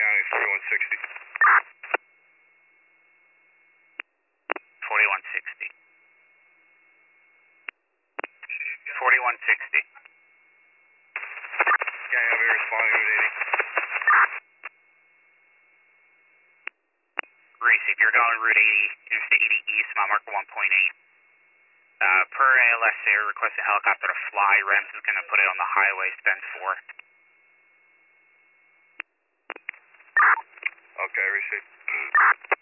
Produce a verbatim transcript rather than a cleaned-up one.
County, forty-one sixty. forty-one sixty. forty-one sixty. County, I'll be responding to eighty. Receive, you're going Route eighty, Interstate eighty East, mile marker one point eight. Uh, per A L S, they're requesting a helicopter to fly. R E M S is going to put it on the highway, spend four. Okay, receive.